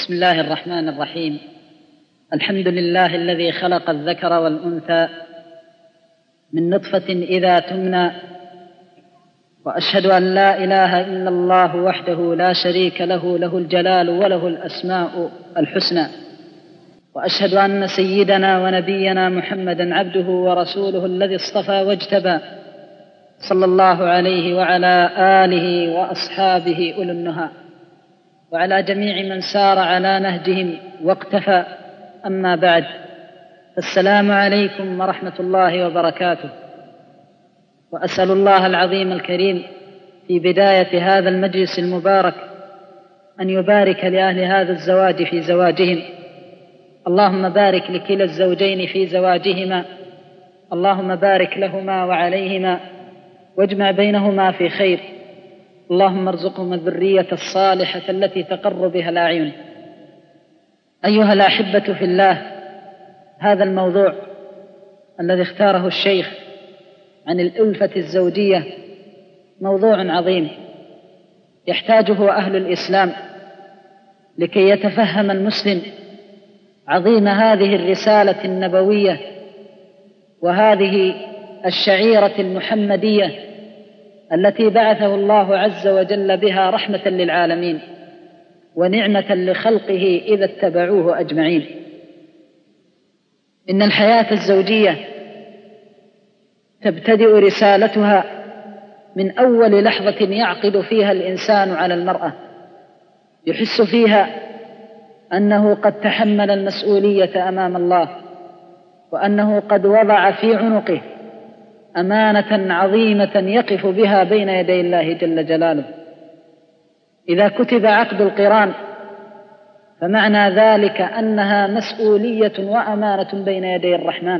بسم الله الرحمن الرحيم. الحمد لله الذي خلق الذكر والأنثى من نطفة إذا تمنى، وأشهد أن لا إله إلا الله وحده لا شريك له، له الجلال وله الأسماء الحسنى، وأشهد أن سيدنا ونبينا محمدًا عبده ورسوله الذي اصطفى واجتبى، صلى الله عليه وعلى آله وأصحابه أولي النهى، وعلى جميع من سار على نهجهم واقتفى. أما بعد، السلام عليكم ورحمة الله وبركاته. وأسأل الله العظيم الكريم في بداية هذا المجلس المبارك أن يبارك لأهل هذا الزواج في زواجهم. اللهم بارك لكلا الزوجين في زواجهما، اللهم بارك لهما وعليهما، واجمع بينهما في خير. اللهم ارزقهما الذرية الصالحة التي تقر بها الأعين. أيها الأحبة في الله، هذا الموضوع الذي اختاره الشيخ عن الألفة الزوجية موضوع عظيم يحتاجه أهل الإسلام لكي يتفهم المسلم عظيم هذه الرسالة النبوية وهذه الشعيرة المحمدية التي بعثه الله عز وجل بها رحمة للعالمين ونعمة لخلقه إذا اتبعوه أجمعين. إن الحياة الزوجية تبتدئ رسالتها من أول لحظة يعقد فيها الإنسان على المرأة، يحس فيها أنه قد تحمل المسؤولية أمام الله، وأنه قد وضع في عنقه أمانة عظيمة يقف بها بين يدي الله جل جلاله. إذا كتب عقد القران فمعنى ذلك أنها مسؤولية وأمانة بين يدي الرحمن،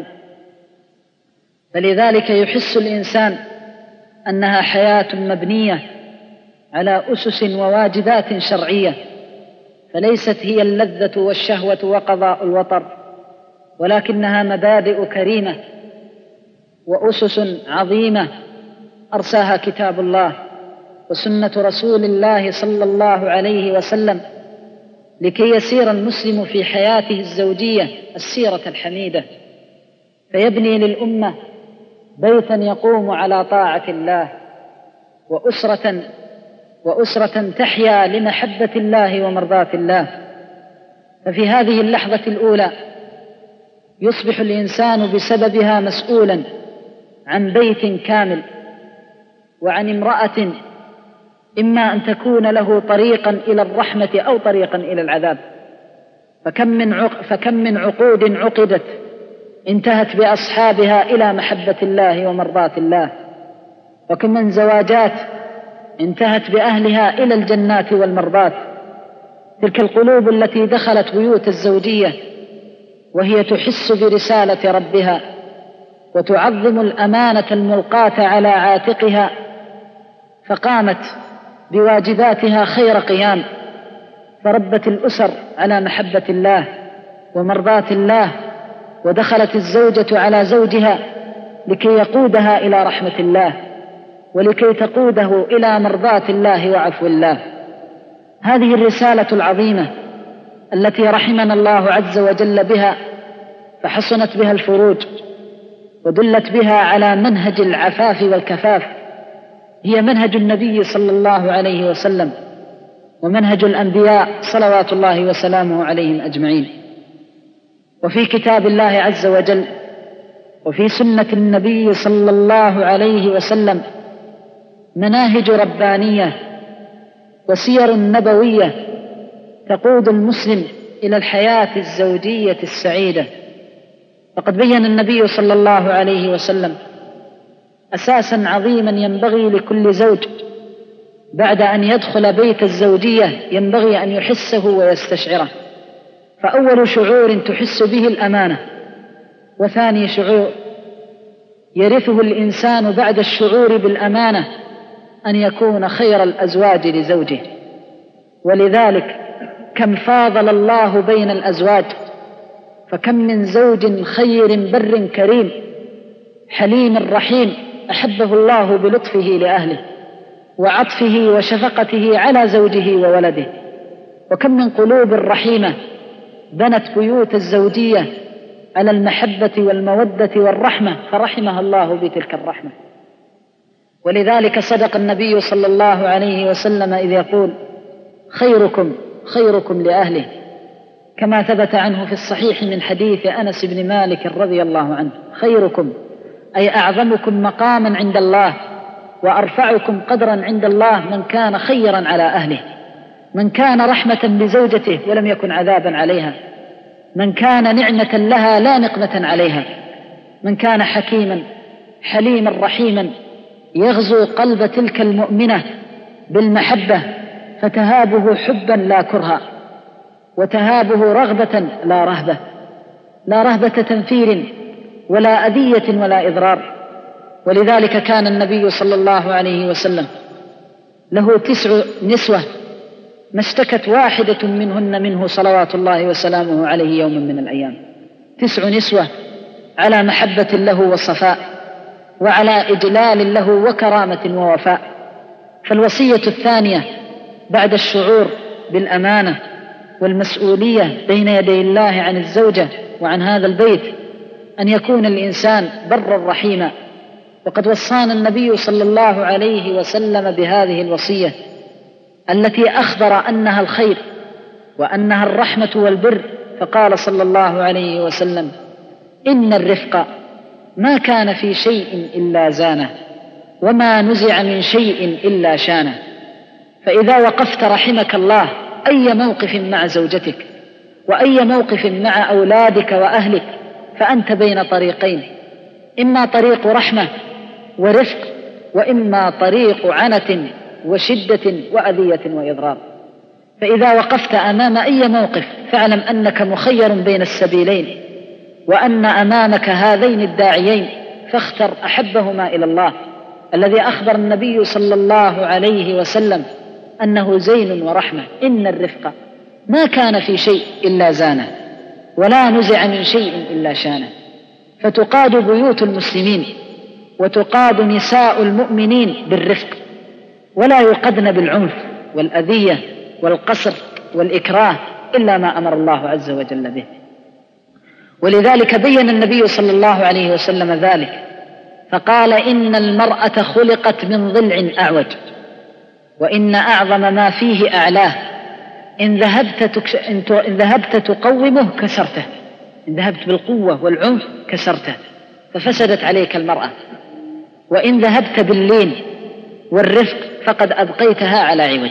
فلذلك يحس الإنسان أنها حياة مبنية على أسس وواجبات شرعية، فليست هي اللذة والشهوة وقضاء الوطر، ولكنها مبادئ كريمة وأسس عظيمة أرساها كتاب الله وسنة رسول الله صلى الله عليه وسلم لكي يسير المسلم في حياته الزوجية السيرة الحميدة، فيبني للأمة بيتا يقوم على طاعة الله، وأسرة تحيا لمحبة الله ومرضاة الله. ففي هذه اللحظة الأولى يصبح الإنسان بسببها مسؤولا عن بيت كامل وعن امرأة إما أن تكون له طريقا إلى الرحمة أو طريقا إلى العذاب. فكم من عقود عقدت انتهت بأصحابها إلى محبة الله ومرضاة الله، وكم من زواجات انتهت بأهلها إلى الجنات والمرضات. تلك القلوب التي دخلت بيوت الزوجية وهي تحس برسالة ربها وتعظم الأمانة الملقاة على عاتقها، فقامت بواجباتها خير قيام، فربت الأسر على محبة الله ومرضاة الله، ودخلت الزوجة على زوجها لكي يقودها إلى رحمة الله ولكي تقوده إلى مرضاة الله وعفو الله. هذه الرسالة العظيمة التي رحمنا الله عز وجل بها فحصنت بها الفروج ودلت بها على منهج العفاف والكفاف، هي منهج النبي صلى الله عليه وسلم ومنهج الأنبياء صلوات الله وسلامه عليهم أجمعين. وفي كتاب الله عز وجل وفي سنة النبي صلى الله عليه وسلم مناهج ربانية وسير نبوية تقود المسلم إلى الحياة الزوجية السعيدة. فقد بين النبي صلى الله عليه وسلم أساسا عظيما ينبغي لكل زوج بعد أن يدخل بيت الزوجية ينبغي أن يحسه ويستشعره. فأول شعور تحس به الأمانة، وثاني شعور يرثه الإنسان بعد الشعور بالأمانة أن يكون خير الأزواج لزوجه. ولذلك كم فاضل الله بين الأزواج، فكم من زوج خير بر كريم حليم رحيم أحبه الله بلطفه لأهله وعطفه وشفقته على زوجه وولده. وكم من قلوب رحيمة بنت بيوت الزوجية على المحبة والمودة والرحمة فرحمها الله بتلك الرحمة. ولذلك صدق النبي صلى الله عليه وسلم إذ يقول: خيركم خيركم لأهله، كما ثبت عنه في الصحيح من حديث أنس بن مالك رضي الله عنه: خيركم أي أعظمكم مقاما عند الله وأرفعكم قدرا عند الله من كان خيرا على أهله، من كان رحمة بزوجته ولم يكن عذابا عليها، من كان نعمة لها لا نقمة عليها، من كان حكيما حليما رحيما يغزو قلب تلك المؤمنة بالمحبة فتهابه حبا لا كرها، وتهابه رغبة لا رهبة، لا رهبة تنفير ولا أذية ولا إضرار. ولذلك كان النبي صلى الله عليه وسلم له 9 نسوة ما اشتكت واحدة منهن منه صلوات الله وسلامه عليه يوما من الأيام. 9 نسوة على محبة له وصفاء وعلى إجلال له وكرامة ووفاء. فالوصية الثانية بعد الشعور بالأمانة والمسؤولية بين يدي الله عن الزوجة وعن هذا البيت أن يكون الإنسان برا رحيما. وقد وصانا النبي صلى الله عليه وسلم بهذه الوصية التي أخبر أنها الخير وأنها الرحمة والبر، فقال صلى الله عليه وسلم: إن الرفق ما كان في شيء إلا زانه، وما نزع من شيء إلا شانه. فإذا وقفت رحمك الله أي موقف مع زوجتك وأي موقف مع أولادك وأهلك فأنت بين طريقين، إما طريق رحمة ورفق، وإما طريق عنة وشدة وأذية وإضرار. فإذا وقفت أمام أي موقف فاعلم أنك مخير بين السبيلين، وأن أمامك هذين الداعيين، فاختر أحبهما إلى الله الذي أخبر النبي صلى الله عليه وسلم أنه زين ورحمة. إن الرفق ما كان في شيء إلا زانه، ولا نزع من شيء إلا شانه. فتقاد بيوت المسلمين وتقاد نساء المؤمنين بالرفق، ولا يقدن بالعنف والأذية والقصر والإكراه إلا ما أمر الله عز وجل به. ولذلك بين النبي صلى الله عليه وسلم ذلك فقال: إن المرأة خلقت من ضلع أعوج، وإن أعظم ما فيه أعلاه، إن ذهبت تقومه كسرته، إن ذهبت بالقوة والعنف كسرته ففسدت عليك المرأة، وإن ذهبت باللين والرفق فقد أبقيتها على عوج.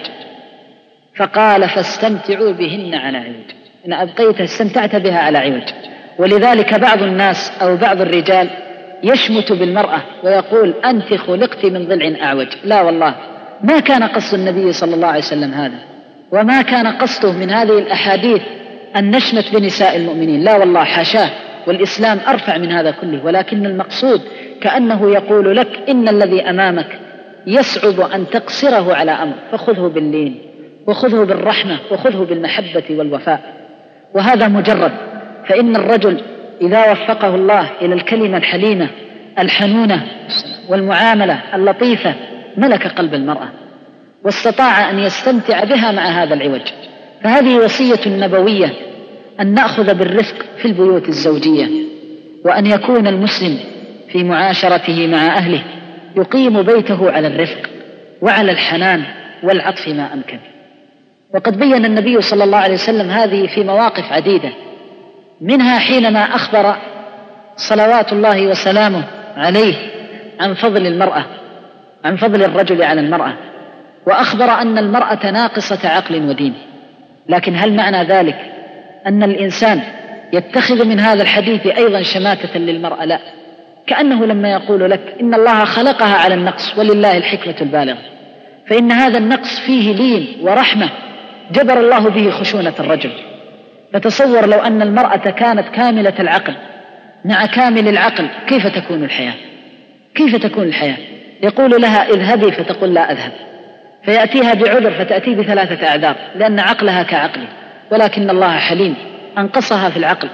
فقال: فاستمتعوا بهن على عوج، إن أبقيتها استمتعت بها على عوج. ولذلك بعض الناس أو بعض الرجال يشمت بالمرأة ويقول: أنت خلقت من ضلع أعوج. لا والله، ما كان قصد النبي صلى الله عليه وسلم هذا، وما كان قصده من هذه الأحاديث أن نشمت بنساء المؤمنين، لا والله حاشاه، والإسلام أرفع من هذا كله. ولكن المقصود كأنه يقول لك: إن الذي أمامك يصعب أن تقصره على أمر، فخذه باللين وخذه بالرحمة وخذه بالمحبة والوفاء. وهذا مجرد، فإن الرجل إذا وفقه الله إلى الكلمة الحليمة الحنونة والمعاملة اللطيفة ملك قلب المرأة واستطاع أن يستمتع بها مع هذا العوج. فهذه وصية نبوية أن نأخذ بالرفق في البيوت الزوجية، وأن يكون المسلم في معاشرته مع أهله يقيم بيته على الرفق وعلى الحنان والعطف ما أمكن. وقد بين النبي صلى الله عليه وسلم هذه في مواقف عديدة، منها حينما أخبر صلوات الله وسلامه عليه عن فضل المرأة، عن فضل الرجل على المرأة، وأخبر أن المرأة ناقصة عقل ودين. لكن هل معنى ذلك أن الإنسان يتخذ من هذا الحديث أيضا شماتة للمرأة؟ لا، كأنه لما يقول لك إن الله خلقها على النقص ولله الحكمة البالغة، فإن هذا النقص فيه لين ورحمة جبر الله به خشونة الرجل. فتصور لو أن المرأة كانت كاملة العقل مع كامل العقل، كيف تكون الحياة؟ كيف تكون الحياة؟ يقول لها اذهبي فتقول لا أذهب، فيأتيها بعذر فتأتي ب3 أعذار لأن عقلها كعقله. ولكن الله حليم أنقصها في العقل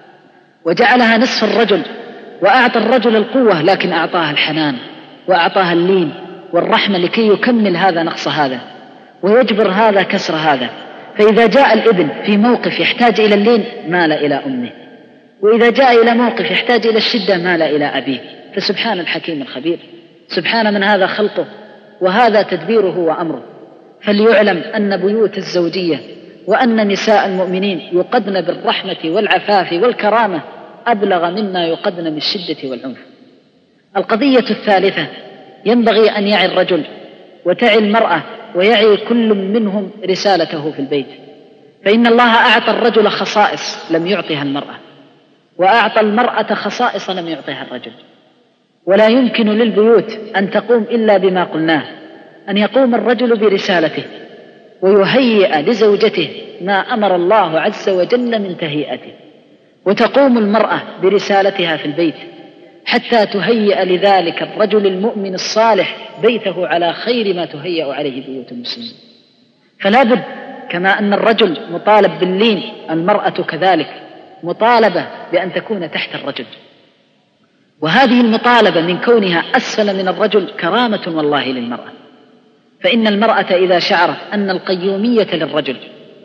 وجعلها نصف الرجل، وأعطى الرجل القوة لكن أعطاها الحنان وأعطاها اللين والرحمة لكي يكمل هذا نقص هذا ويجبر هذا كسر هذا. فإذا جاء الابن في موقف يحتاج إلى اللين مال إلى أمه، وإذا جاء إلى موقف يحتاج إلى الشدة مال إلى أبيه. فسبحان الحكيم الخبير، سبحان من هذا خلقه وهذا تدبيره وأمره. فليعلم أن بيوت الزوجية وأن نساء المؤمنين يقدن بالرحمة والعفاف والكرامة أبلغ مما يقدن بالشدة والعنف. القضية الثالثة، ينبغي أن يعي الرجل وتعي المرأة ويعي كل منهم رسالته في البيت. فإن الله أعطى الرجل خصائص لم يعطها المرأة، وأعطى المرأة خصائص لم يعطها الرجل. ولا يمكن للبيوت أن تقوم إلا بما قلناه، أن يقوم الرجل برسالته ويهيئ لزوجته ما أمر الله عز وجل من تهيئته، وتقوم المرأة برسالتها في البيت حتى تهيئ لذلك الرجل المؤمن الصالح بيته على خير ما تهيأ عليه بيوت المسلمين. فلا بد كما أن الرجل مطالب باللين، المرأة كذلك مطالبة بأن تكون تحت الرجل. وهذه المطالبة من كونها أسفل من الرجل كرامة والله للمرأة. فإن المرأة إذا شعرت أن القيومية للرجل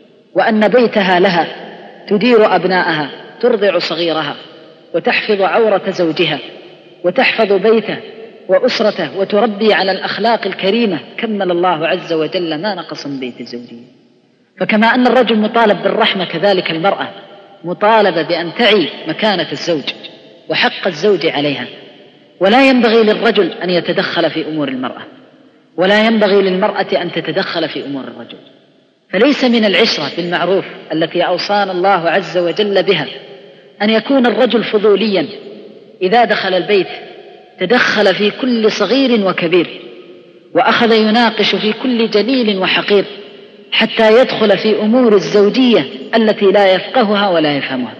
وأن بيتها لها، تدير أبناءها، ترضع صغيرها، وتحفظ عورة زوجها، وتحفظ بيته وأسرته، وتربي على الأخلاق الكريمة، كمل الله عز وجل ما نقص من بيت الزوجية. فكما أن الرجل مطالب بالرحمة كذلك المرأة مطالبة بأن تعي مكانة الزوج وحق الزوج عليها. ولا ينبغي للرجل أن يتدخل في أمور المرأة، ولا ينبغي للمرأة أن تتدخل في أمور الرجل. فليس من العشرة بالمعروف التي أوصانا الله عز وجل بها أن يكون الرجل فضوليا إذا دخل البيت تدخل في كل صغير وكبير، وأخذ يناقش في كل جليل وحقير، حتى يدخل في أمور الزوجية التي لا يفقهها ولا يفهمها.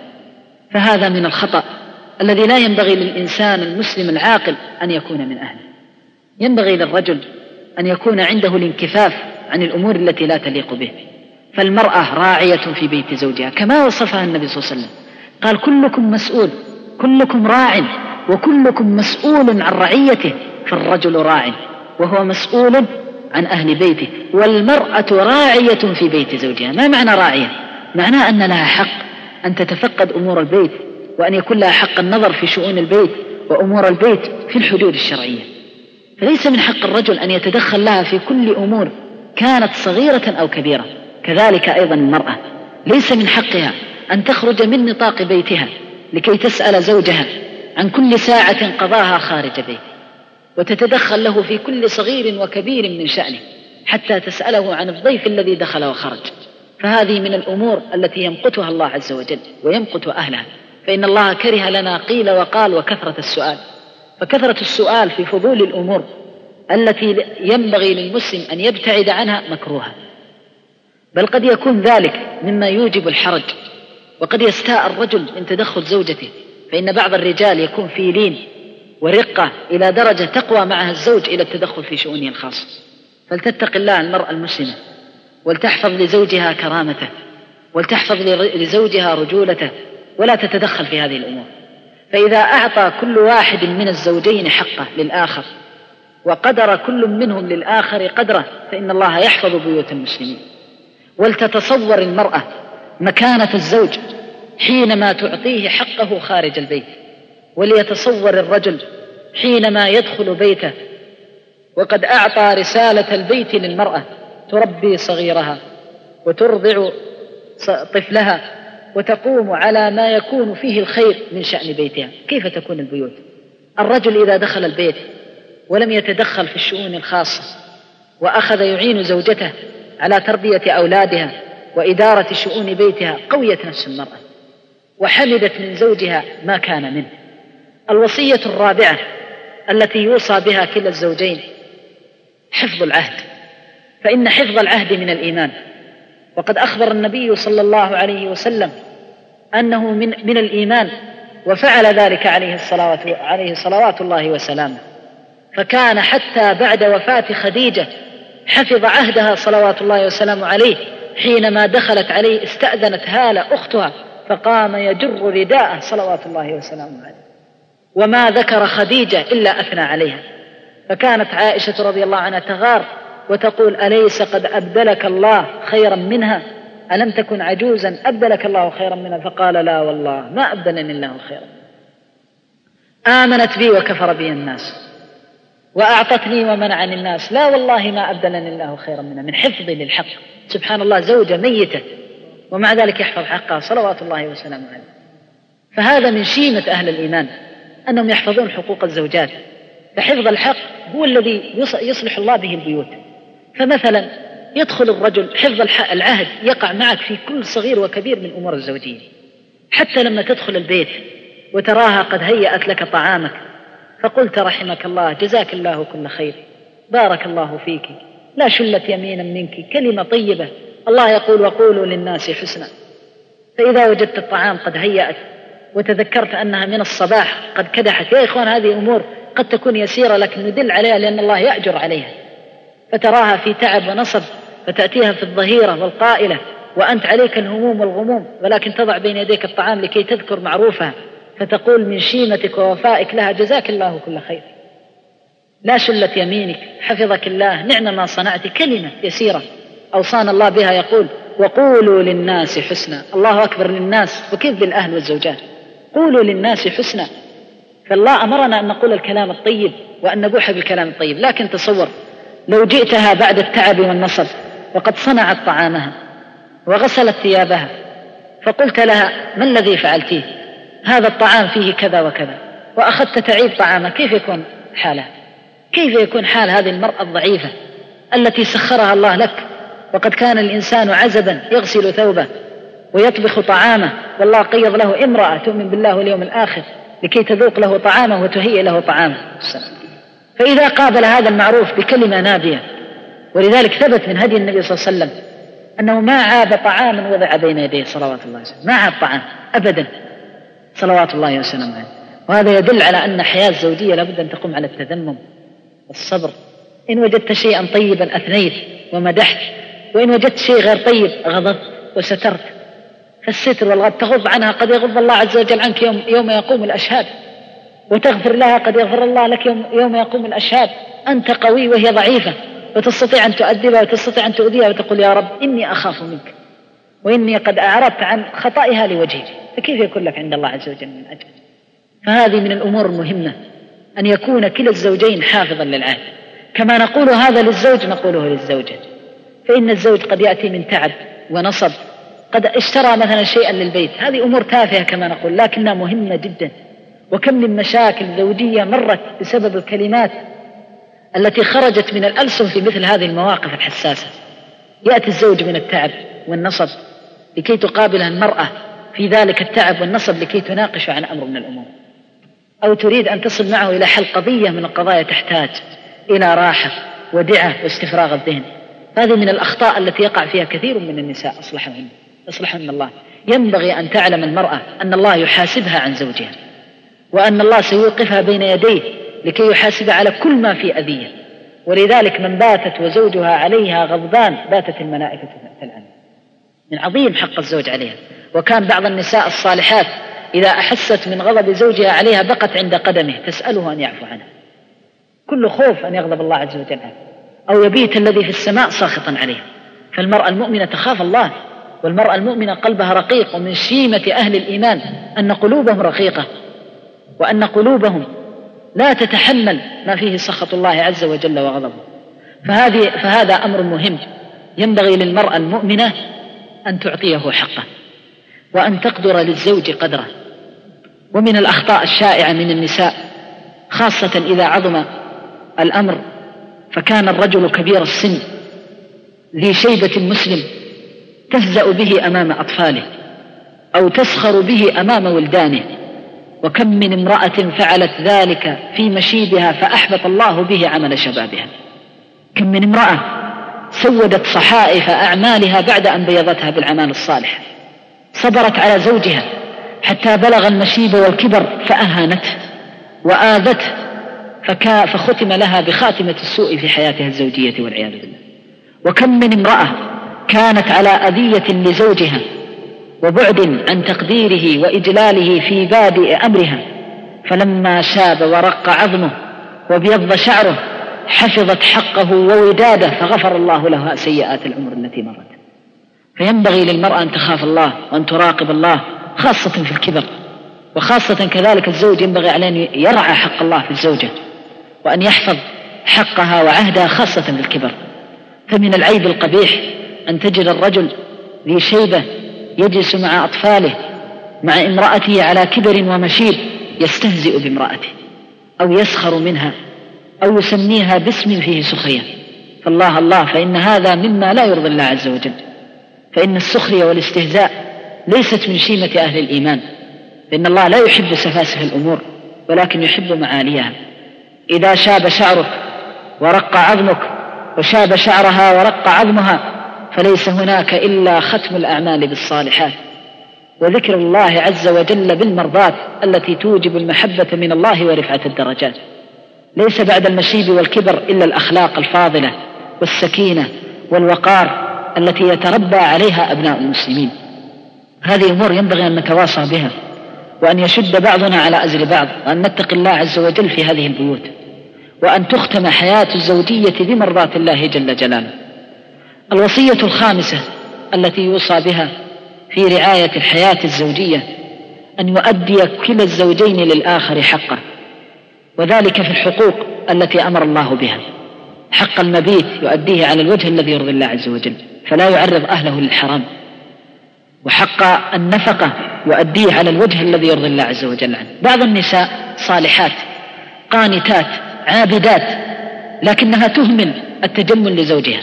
فهذا من الخطأ الذي لا ينبغي للإنسان المسلم العاقل أن يكون من أهله. ينبغي للرجل أن يكون عنده الانكفاف عن الأمور التي لا تليق به. فالمرأة راعية في بيت زوجها كما وصفها النبي صلى الله عليه وسلم، قال: كلكم مسؤول، كلكم راع، وكلكم مسؤول عن رعيته. فالرجل راع وهو مسؤول عن أهل بيته، والمرأة راعية في بيت زوجها. ما معنى راعية؟ معناه أن لها حق أن تتفقد أمور البيت، وأن يكون لها حق النظر في شؤون البيت وأمور البيت في الحدود الشرعية. فليس من حق الرجل أن يتدخل لها في كل أمور كانت صغيرة أو كبيرة. كذلك أيضا المرأة ليس من حقها أن تخرج من نطاق بيتها لكي تسأل زوجها عن كل ساعة قضاها خارج بيته، وتتدخل له في كل صغير وكبير من شأنه، حتى تسأله عن الضيف الذي دخل وخرج. فهذه من الأمور التي يمقتها الله عز وجل ويمقت أهلها. فإن الله كره لنا قيل وقال وكثرة السؤال. فكثرة السؤال في فضول الأمور التي ينبغي للمسلم أن يبتعد عنها مكروها، بل قد يكون ذلك مما يوجب الحرج، وقد يستاء الرجل من تدخل زوجته. فإن بعض الرجال يكون في لين ورقة إلى درجة تقوى معها الزوج إلى التدخل في شؤونه الخاصة. فلتتق الله المرأة المسلمة، ولتحفظ لزوجها كرامته، ولتحفظ لزوجها رجولته، ولا تتدخل في هذه الأمور. فإذا أعطى كل واحد من الزوجين حقه للآخر، وقدر كل منهم للآخر قدره، فإن الله يحفظ بيوت المسلمين. ولتتصور المرأة مكانة الزوج حينما تعطيه حقه خارج البيت، وليتصور الرجل حينما يدخل بيته وقد أعطى رسالة البيت للمرأة، تربي صغيرها وترضع طفلها وتقوم على ما يكون فيه الخير من شأن بيتها. كيف تكون البيوت؟ الرجل إذا دخل البيت ولم يتدخل في الشؤون الخاصة، وأخذ يعين زوجته على تربية أولادها وإدارة شؤون بيتها، قويت نفس المرأة وحمدت من زوجها ما كان منه. الوصية الرابعة التي يوصى بها كلا الزوجين حفظ العهد، فإن حفظ العهد من الإيمان. وقد أخبر النبي صلى الله عليه وسلم أنه من الإيمان، وفعل ذلك عليه صلوات الله وسلامه. فكان حتى بعد وفاة خديجة حفظ عهدها صلوات الله وسلامه عليه، حينما دخلت عليه استأذنت هالة أختها فقام يجر رداءه صلوات الله وسلامه عليه، وما ذكر خديجة إلا أثنى عليها. فكانت عائشة رضي الله عنها تغار وتقول: أليس قد أبدلك الله خيرا منها؟ ألم تكن عجوزا أبدلك الله خيرا منها؟ فقال لا والله ما أبدلني الله خيرا. آمنت بي وكفر بي الناس وأعطتني ومنعني الناس، لا والله ما أبدلني الله خيرا منها، من حفظي للحق. سبحان الله، زوجة ميتة ومع ذلك يحفظ حقها صلوات الله وسلامه عليه. فهذا من شيمة أهل الإيمان أنهم يحفظون حقوق الزوجات، فحفظ الحق هو الذي يصلح الله به البيوت. فمثلا يدخل الرجل حفظ العهد يقع معك في كل صغير وكبير من أمور الزوجية، حتى لما تدخل البيت وتراها قد هيأت لك طعامك فقلت رحمك الله جزاك الله كل خير بارك الله فيك لا شلت يمينا منك، كلمة طيبة. الله يقول وقولوا للناس حسنا. فإذا وجدت الطعام قد هيأت وتذكرت أنها من الصباح قد كدحت، يا إخوان هذه أمور قد تكون يسيرة لكن ندل عليها لأن الله يأجر عليها، فتراها في تعب ونصب فتأتيها في الظهيرة والقائلة وأنت عليك الهموم والغموم، ولكن تضع بين يديك الطعام لكي تذكر معروفها فتقول من شيمتك ووفائك لها جزاك الله كل خير، لا شلت يمينك حفظك الله نعم ما صنعت. كلمة يسيرة أوصانا الله بها، يقول وقولوا للناس حسنا. الله أكبر، للناس وكيف بالأهل والزوجات؟ قولوا للناس حسنا. فالله أمرنا أن نقول الكلام الطيب وأن نبوح بالكلام الطيب. لكن تصور لو جئتها بعد التعب والنصب وقد صنعت طعامها وغسلت ثيابها فقلت لها ما الذي فعلتيه؟ هذا الطعام فيه كذا وكذا، وأخذت تعيب طعامه، كيف يكون حالها؟ كيف يكون حال هذه المرأة الضعيفة التي سخرها الله لك؟ وقد كان الإنسان عزبا يغسل ثوبه ويطبخ طعامه، والله قيض له امرأة تؤمن بالله واليوم الآخر لكي تذوق له طعامه وتهيئ له طعامه. فإذا قابل هذا المعروف بكلمة نابية، ولذلك ثبت من هدي النبي صلى الله عليه وسلم أنه ما عاب طعاما وضع بين يديه صلوات الله وسلم، ما عاب طعام أبدا صلوات الله وسلم عليه. وهذا يدل على أن حياة الزوجية لابد أن تقوم على التذمم والصبر. إن وجدت شيئا طيبا أثنيت ومدحت، وإن وجدت شيء غير طيب غضبت وسترت. فالستر والغضب تغض عنها قد يغض الله عز وجل عنك يوم يقوم الأشهاد، وتغفر لها قد يغفر الله لك يوم يقوم الأشهاد. أنت قوي وهي ضعيفة وتستطيع أن تؤدبها وتستطيع أن تؤذيها وتقول يا رب إني أخاف منك وإني قد أعرضت عن خطئها لوجهك، فكيف يكون لك عند الله عز وجل من أجل؟ فهذه من الأمور المهمة أن يكون كلا الزوجين حافظا للعهد. كما نقول هذا للزوج نقوله للزوجة. فإن الزوج قد يأتي من تعب ونصب، قد اشترى مثلا شيئا للبيت، هذه أمور تافهة كما نقول لكنها مهمة جدا. وكم من مشاكل زوجية مرت بسبب الكلمات التي خرجت من الألسن في مثل هذه المواقف الحساسة. يأتي الزوج من التعب والنصب لكي تقابله المرأة في ذلك التعب والنصب لكي تناقش عن أمر من الأمور، أو تريد أن تصل معه إلى حل قضية من القضايا تحتاج إلى راحة ودعة واستفراغ الذهن. هذه من الأخطاء التي يقع فيها كثير من النساء أصلحهن الله. ينبغي أن تعلم المرأة أن الله يحاسبها عن زوجها، وأن الله سيوقفها بين يديه لكي يحاسب على كل ما في أذية. ولذلك من باتت وزوجها عليها غضبان باتت الملائكة تلعنه، من عظيم حق الزوج عليها. وكان بعض النساء الصالحات إذا أحست من غضب زوجها عليها بقت عند قدمه تسأله أن يعفو عنها، كل خوف أن يغضب الله عز وجل عنه، أو يبيت الذي في السماء ساخطا عليه. فالمرأة المؤمنة تخاف الله، والمرأة المؤمنة قلبها رقيق. ومن شيمة أهل الإيمان أن قلوبهم رقيقة، وأن قلوبهم لا تتحمل ما فيه سخط الله عز وجل وغضبه. فهذا أمر مهم، ينبغي للمرأة المؤمنة أن تعطيه حقه وأن تقدر للزوج قدره. ومن الأخطاء الشائعة من النساء خاصة إذا عظم الأمر فكان الرجل كبير السن ذي شيبة مسلم تفزأ به أمام أطفاله أو تسخر به أمام ولدانه. وكم من امرأة فعلت ذلك في مشيبها فأحبط الله به عمل شبابها. كم من امرأة سودت صحائف أعمالها بعد أن بيضتها بالأعمال الصالحة، صبرت على زوجها حتى بلغ المشيب والكبر فأهانته وآذته فختم لها بخاتمة السوء في حياتها الزوجية والعياذ بالله. وكم من امرأة كانت على أذية لزوجها وبعد عن تقديره وإجلاله في بادئ أمرها، فلما شاب ورق عظمه وبيض شعره حفظت حقه ووداده فغفر الله لها سيئات العمر التي مرت. فينبغي للمرأة أن تخاف الله وأن تراقب الله خاصة في الكبر، وخاصة كذلك الزوج ينبغي عليه أن يرعى حق الله في الزوجة وأن يحفظ حقها وعهدها خاصة في الكبر. فمن العيب القبيح أن تجد الرجل ذي شيبة يجلس مع أطفاله مع امرأته على كبر ومشيب يستهزئ بامرأته أو يسخر منها أو يسميها باسم فيه سخرية. فالله الله، فإن هذا مما لا يرضي الله عز وجل، فإن السخرية والاستهزاء ليست من شيمة أهل الإيمان، فإن الله لا يحب سفاسف الأمور ولكن يحب معاليها. إذا شاب شعرك ورق عظمك وشاب شعرها ورق عظمها فليس هناك إلا ختم الأعمال بالصالحات وذكر الله عز وجل بالمرضات التي توجب المحبة من الله ورفعة الدرجات. ليس بعد المشيب والكبر إلا الأخلاق الفاضلة والسكينة والوقار التي يتربى عليها أبناء المسلمين. هذه أمور ينبغي أن نتواصى بها، وأن يشد بعضنا على أزر بعض، وأن نتقي الله عز وجل في هذه البيوت، وأن تختم حياة الزوجية بمرضاة الله جل جلاله. الوصية الخامسة التي يوصى بها في رعاية الحياة الزوجية أن يؤدي كلا الزوجين للآخر حقه، وذلك في الحقوق التي أمر الله بها. حق المبيت يؤديه على الوجه الذي يرضي الله عز وجل فلا يعرض أهله للحرام، وحق النفقة يؤديه على الوجه الذي يرضي الله عز وجل عنه. بعض النساء صالحات قانتات عابدات لكنها تهمل التجمل لزوجها،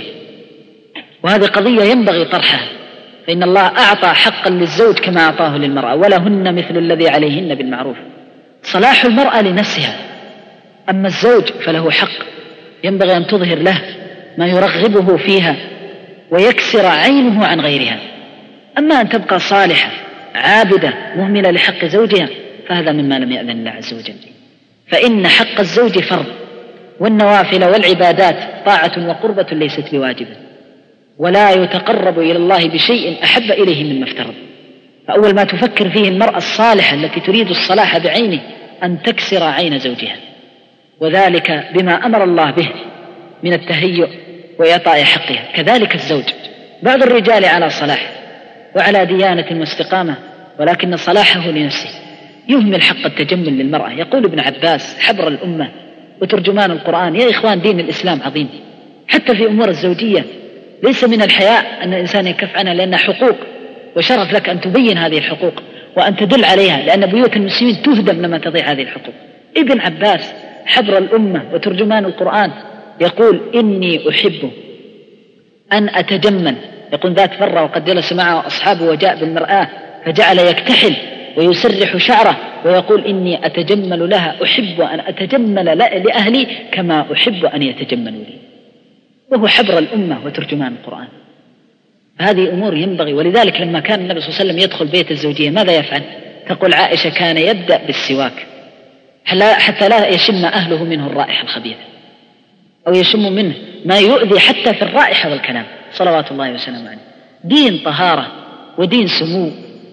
وهذه قضية ينبغي طرحها، فإن الله أعطى حقا للزوج كما أعطاه للمرأة، ولهن مثل الذي عليهن بالمعروف. صلاح المرأة لنفسها، أما الزوج فله حق ينبغي أن تظهر له ما يرغبه فيها ويكسر عينه عن غيرها. أما أن تبقى صالحة عابدة مهملة لحق زوجها فهذا مما لم يأذن الله عز وجل. فإن حق الزوج فرض، والنوافل والعبادات طاعة وقربة ليست بواجبة، ولا يتقرب إلى الله بشيء أحب إليه مما افترض. فأول ما تفكر فيه المرأة الصالحة التي تريد الصلاح بعينه أن تكسر عين زوجها، وذلك بما أمر الله به من التهيؤ وإعطاء حقها. كذلك الزوج، بعض الرجال على صلاح وعلى ديانة واستقامة ولكن صلاحه لنفسه يهمل حق التجمل للمرأة. يقول ابن عباس حبر الأمة وترجمان القرآن: يا إخوان دين الإسلام عظيم، حتى في أمور الزوجية ليس من الحياء أن الإنسان يكف عنها، لأنها حقوق وشرف لك أن تبين هذه الحقوق وأن تدل عليها، لأن بيوت المسلمين تهدم لما تضيع هذه الحقوق. ابن عباس حبر الأمة وترجمان القرآن يقول: إني أحب أن أتجمل. يقول: ذات مرة وقد جلس معه أصحابه وجاء بالمرآة فجعل يكتحل ويسرح شعره ويقول: إني أتجمل لها، أحب أن أتجمل لأهلي كما أحب أن يتجملوا لي. وهو حبر الأمة وترجمان القرآن. هذه أمور ينبغي. ولذلك لما كان النبي صلى الله عليه وسلم يدخل بيت الزوجية ماذا يفعل؟ تقول عائشة: كان يبدأ بالسواك حتى لا يشم أهله منه الرائحة الخبيثة أو يشم منه ما يؤذي حتى في الرائحة والكلام، صلوات الله وسلامه عليه. دين طهارة ودين سمو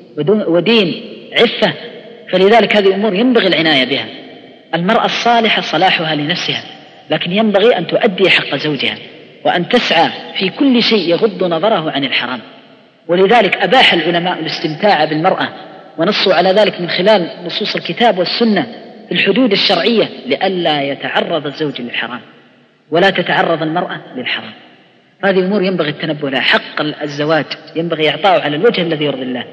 ودين عفة، فلذلك هذه أمور ينبغي العناية بها. المرأة الصالحة صلاحها لنفسها، لكن ينبغي أن تؤدي حق زوجها وأن تسعى في كل شيء يغض نظره عن الحرام. ولذلك أباح العلماء الاستمتاع بالمرأة ونصوا على ذلك من خلال نصوص الكتاب والسنة في الحدود الشرعية لئلا يتعرض الزوج للحرام ولا تتعرض المرأة للحرام. هذه أمور ينبغي التنبه لها. حق الزواج ينبغي إعطاؤه على الوجه الذي يرضي الله،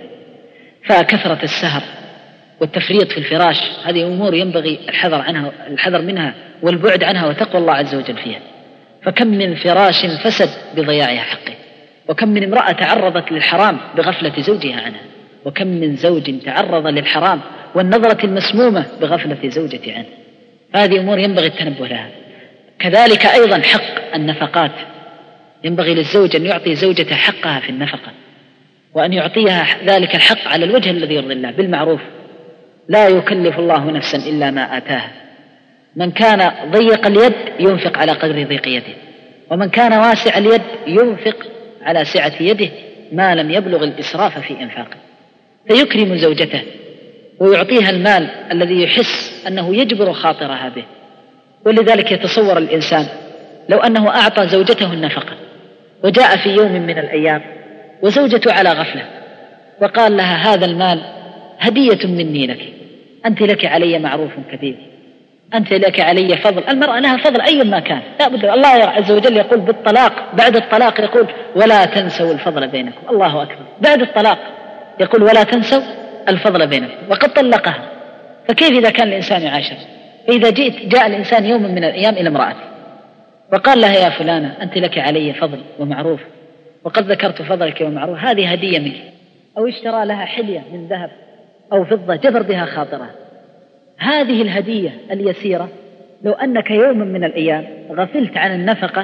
فكثرة السهر والتفريط في الفراش هذه أمور ينبغي الحذر منها والبعد عنها وتقوى الله عز وجل فيها. فكم من فراش فسد بضياع حقه، وكم من امرأة تعرضت للحرام بغفلة زوجها عنها، وكم من زوج تعرض للحرام والنظرة المسمومة بغفلة زوجته عنه. هذه أمور ينبغي التنبه لها. كذلك أيضا حق النفقات، ينبغي للزوج أن يعطي زوجته حقها في النفقة، وأن يعطيها ذلك الحق على الوجه الذي يرضي الله بالمعروف. لا يكلف الله نفسا إلا ما آتاها. من كان ضيق اليد ينفق على قدر ضيق يده، ومن كان واسع اليد ينفق على سعة يده ما لم يبلغ الإسراف في إنفاقه. فيكرم زوجته ويعطيها المال الذي يحس أنه يجبر خاطرها به. ولذلك يتصور الإنسان لو أنه أعطى زوجته النفقة وجاء في يوم من الأيام وزوجته على غفلة، وقال لها هذا المال هدية مني لك، أنت لك علي معروف كبير، أنت لك علي فضل. المرأة لها فضل أي ما كان، لا بد. الله عز وجل يقول بالطلاق، بعد الطلاق يقول ولا تنسوا الفضل بينكم. الله أكبر، بعد الطلاق يقول ولا تنسوا الفضل بينكم، وقد طلقها. فكيف إذا كان الإنسان يعاشر؟ فإذا جاء الإنسان يوم من الأيام إلى امرأته وقال لها يا فلانة أنت لك علي فضل ومعروف، وقد ذكرت فضلك ومعروف، هذه هدية منك، أو اشترى لها حلية من ذهب أو فضة جبر بها خاطرها، هذه الهدية اليسيرة لو أنك يوم من الأيام غفلت عن النفقة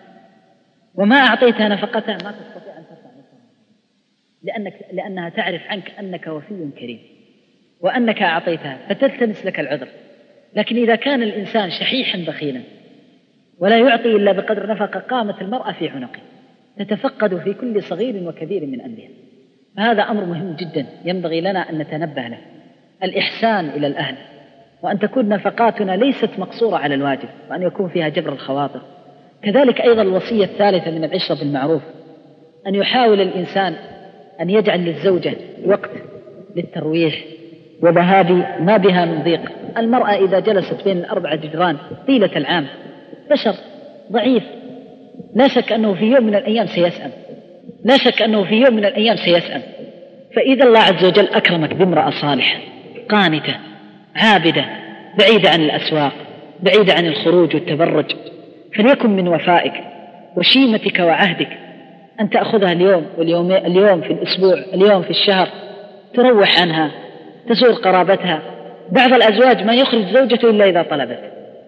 وما أعطيتها نفقتها ما تستطيع أن ترفع نفسها، لأنها تعرف عنك أنك وفي كريم وأنك أعطيتها فتلتمس لك العذر. لكن إذا كان الإنسان شحيحا بخيلا ولا يعطي إلا بقدر نفقة، قامت المرأة في عنقه تتفقد في كل صغير وكبير من أمرها. فهذا أمر مهم جدا ينبغي لنا أن نتنبه له، الإحسان إلى الأهل، وأن تكون نفقاتنا ليست مقصورة على الواجب، وأن يكون فيها جبر الخواطر. كذلك أيضا الوصية الثالثة من العشرة بالمعروف أن يحاول الإنسان أن يجعل للزوجة وقت للترويح وذهاب ما بها من ضيق. المرأة إذا جلست بين الأربعة جدران طيلة العام بشر ضعيف، لا شك أنه في يوم من الأيام سيسأم، لا شك أنه في يوم من الأيام سيسأم. فإذا الله عز وجل أكرمك بامرأة صالحة قانتة عابدة بعيدة عن الأسواق، بعيدة عن الخروج والتبرج، فليكن من وفائك وشيمتك وعهدك أن تأخذها اليوم في الأسبوع، اليوم في الشهر، تروح عنها، تزور قرابتها. بعض الأزواج ما يخرج زوجته إلا إذا طلبت،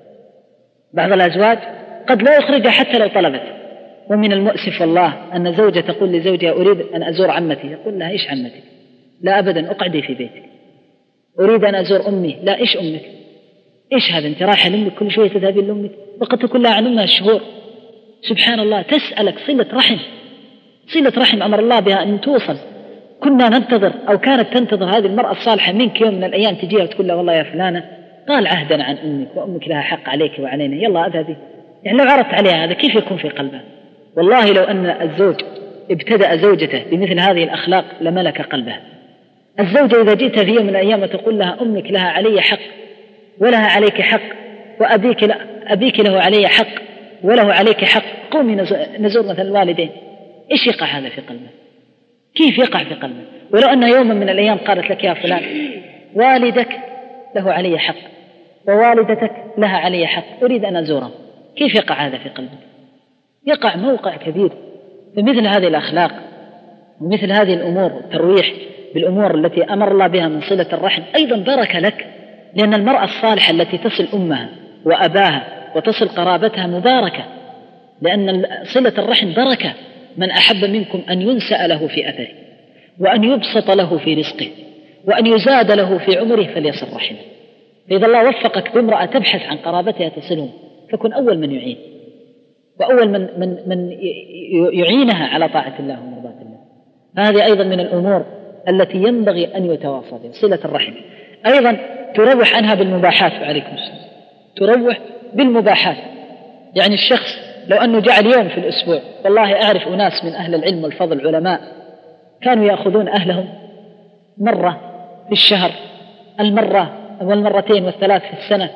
بعض الأزواج قد لا يخرجها حتى لو طلبت. ومن المؤسف والله أن زوجة تقول لزوجها أريد أن أزور عمتي، يقول لها إيش عمتك؟ لا أبدا، أقعدي في بيتك. أريد أن أزور أمي، لا إيش أمك؟ إيش هذا؟ أنت رايحة لأمك كل شوية تذهبين لأمك، وقد تكون لها عن أمها الشهور. سبحان الله، تسألك صلة رحم، صلة رحم أمر الله بها أن توصل. كنا ننتظر أو كانت تنتظر هذه المرأة الصالحة منك يوم من الأيام تجيها وتقول لها والله يا فلانة قال عهدا عن أمك وأمك لها حق عليك وعلينا، يلا أذهبي. يعني لو عرضت عليها هذا كيف يكون في قلبها؟ والله لو أن الزوج ابتدأ زوجته بمثل هذه الأخلاق لملك قلبها. الزوجة إذا جئت في يوم من الأيام وتقول لها أمك لها علي حق ولها عليك حق، وأبيك له علي حق وله عليك حق، قومي نزور مثل الوالدين، إيش يقع هذا في قلبه؟ كيف يقع في قلبه؟ ولو أن يوما من الأيام قالت لك يا فلان والدك له علي حق ووالدتك لها علي حق، أريد أن أزورهم، كيف يقع هذا في قلبك؟ يقع موقع كبير. فمثل هذه الأخلاق ومثل هذه الأمور، الترويح بالأمور التي أمر الله بها من صلة الرحم أيضا بركة لك، لأن المرأة الصالحة التي تصل أمها وأباها وتصل قرابتها مباركة، لأن صلة الرحم بركة. من أحب منكم أن ينسأ له في أثره وأن يبسط له في رزقه وأن يزاد له في عمره فليصل رحمه. فإذا الله وفقك بامرأة تبحث عن قرابتها تصلهم، فكن أول من يعين وأول من يعينها على طاعة الله ومرضاة الله. هذه أيضا من الأمور التي ينبغي أن يتواصى بها، صلة الرحم. أيضا تروح عنها بالمباحات، وعليكم السلام، تروح بالمباحات. يعني الشخص لو أنه جعل يوم في الأسبوع، والله أعرف أناس من أهل العلم والفضل علماء كانوا يأخذون أهلهم مرة في الشهر، المرة والمرتين والثلاث في السنة،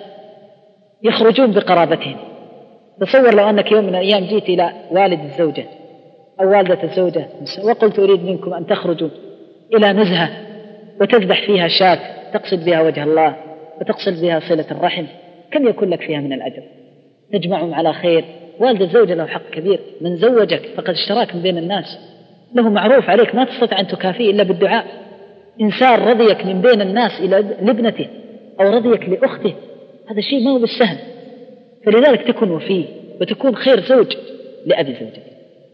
يخرجون بقرابتهم. تصور لو أنك يوم من الأيام جيت إلى والد الزوجة أو والدة الزوجة وقلت أريد منكم أن تخرجوا إلى نزهة وتذبح فيها شاة تقصد بها وجه الله وتقصد بها صلة الرحم، كم يكون لك فيها من الأجر؟ تجمعهم على خير. والد الزوجة له حق كبير، من زوجك فقد اشتراك من بين الناس، له معروف عليك ما تستطيع أن تكافيه إلا بالدعاء. إنسان رضيك من بين الناس إلى لابنته أو رضيك لأخته، هذا شيء ما هو بالسهل. فلذلك تكون وفيه وتكون خير زوج لأبي زوجك،